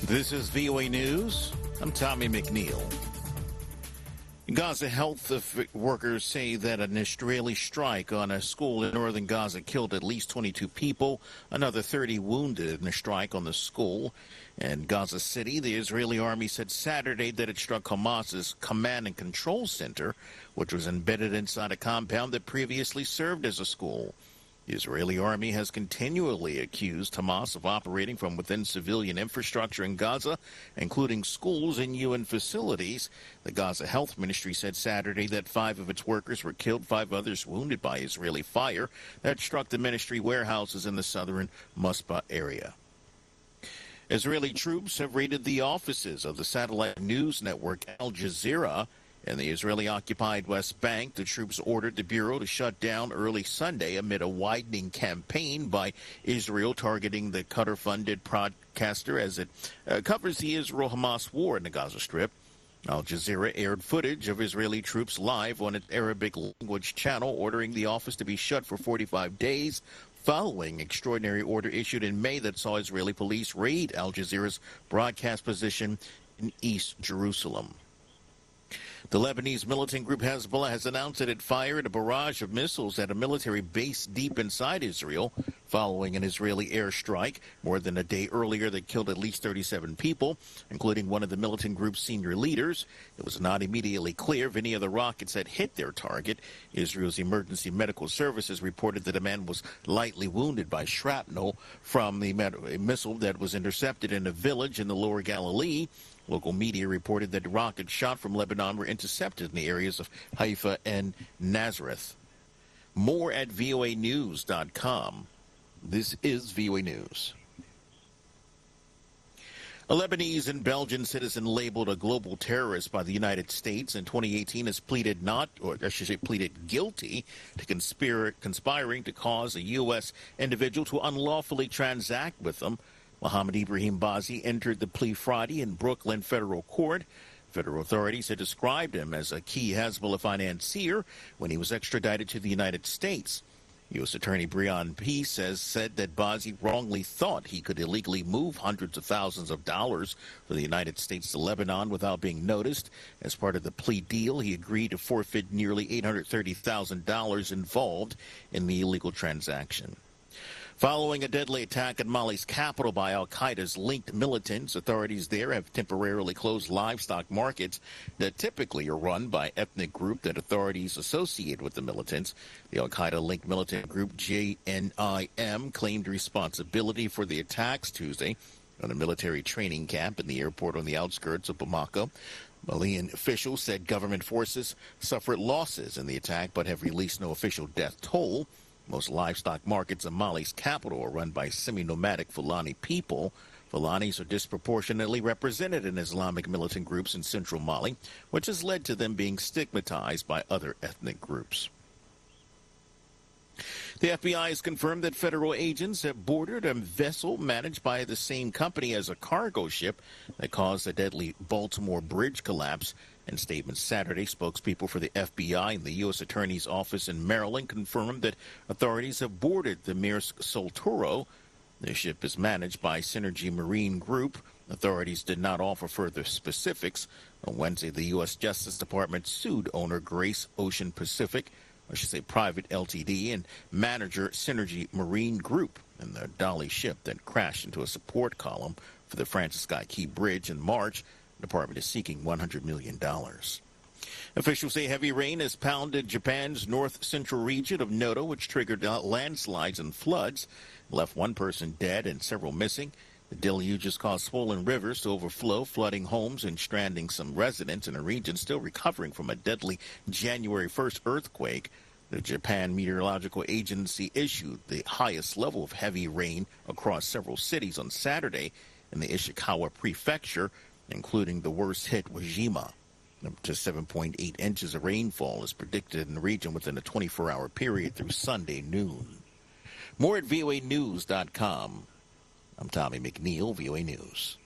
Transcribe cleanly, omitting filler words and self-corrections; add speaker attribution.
Speaker 1: This is VOA News. I'm Tommy McNeil. Gaza health workers say that an Israeli strike on a school in northern Gaza killed at least 22 people, another 30 wounded in a strike on the school. In Gaza City, the Israeli army said Saturday that it struck Hamas's command and control center, which was embedded inside a compound that previously served as a school. The Israeli army has continually accused Hamas of operating from within civilian infrastructure in Gaza, including schools and UN facilities. The Gaza Health Ministry said Saturday that 5 of its workers were killed, 5 others wounded by Israeli fire that struck the ministry warehouses in the southern Muspa area. Israeli troops have raided the offices of the satellite news network Al Jazeera in the Israeli-occupied West Bank. The troops ordered the bureau to shut down early Sunday amid a widening campaign by Israel targeting the Qatar-funded broadcaster as it covers the Israel-Hamas war in the Gaza Strip. Al Jazeera aired footage of Israeli troops live on its Arabic language channel, ordering the office to be shut for 45 days following extraordinary order issued in May that saw Israeli police raid Al Jazeera's broadcast position in East Jerusalem. The Lebanese militant group Hezbollah has announced that it fired a barrage of missiles at a military base deep inside Israel following an Israeli airstrike more than a day earlier that killed at least 37 people, including one of the militant group's senior leaders. It was not immediately clear if any of the rockets had hit their target. Israel's emergency medical services reported that a man was lightly wounded by shrapnel from the missile that was intercepted in a village in the lower Galilee. Local media reported that rockets shot from Lebanon were intercepted in the areas of Haifa and Nazareth. More at voanews.com. This is VOA News. A Lebanese and Belgian citizen labeled a global terrorist by the United States in 2018 has pleaded guilty to conspiring to cause a U.S. individual to unlawfully transact with them. Mohammed Ibrahim Bazi entered the plea Friday in Brooklyn federal court. Federal authorities had described him as a key Hezbollah financier when he was extradited to the United States. U.S. Attorney Breon Peace said that Bazi wrongly thought he could illegally move hundreds of thousands of dollars from the United States to Lebanon without being noticed. As part of the plea deal, he agreed to forfeit nearly $830,000 involved in the illegal transaction. Following a deadly attack at Mali's capital by al-Qaeda's linked militants, authorities there have temporarily closed livestock markets that typically are run by ethnic group that authorities associate with the militants. The al-Qaeda-linked militant group JNIM claimed responsibility for the attacks Tuesday on a military training camp in the airport on the outskirts of Bamako. Malian officials said government forces suffered losses in the attack but have released no official death toll. Most livestock markets in Mali's capital are run by semi-nomadic Fulani people. Fulanis are disproportionately represented in Islamic militant groups in central Mali, which has led to them being stigmatized by other ethnic groups. The FBI has confirmed that federal agents have boarded a vessel managed by the same company as a cargo ship that caused a deadly Baltimore bridge collapse. In statements Saturday, spokespeople for the FBI and the U.S. Attorney's Office in Maryland confirmed that authorities have boarded the Maersk Solturo. The ship is managed by Synergy Marine Group. Authorities did not offer further specifics. On Wednesday, the U.S. Justice Department sued owner Grace Ocean Pacific, Private Ltd., and manager Synergy Marine Group in the Dolly ship that crashed into a support column for the Francis Scott Key Bridge in March. The department is seeking $100 million. Officials say heavy rain has pounded Japan's north-central region of Noto, which triggered landslides and floods, left one person dead and several missing. The deluge has caused swollen rivers to overflow, flooding homes and stranding some residents in a region still recovering from a deadly January 1st earthquake. The Japan Meteorological Agency issued the highest level of heavy rain across several cities on Saturday in the Ishikawa prefecture, including the worst-hit Wajima. Up to 7.8 inches of rainfall is predicted in the region within a 24-hour period through Sunday noon. More at voanews.com. I'm Tommy McNeil, VOA News.